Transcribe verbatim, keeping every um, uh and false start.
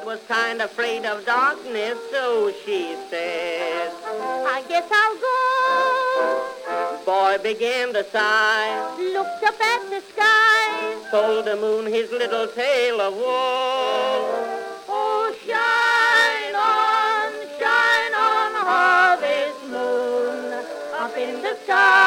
was kind of afraid of darkness, so she says, I guess I'll go. Boy began to sigh, looked up at the sky, told the moon his little tale of woe. Oh, shine on, shine on, harvest moon, up in the sky.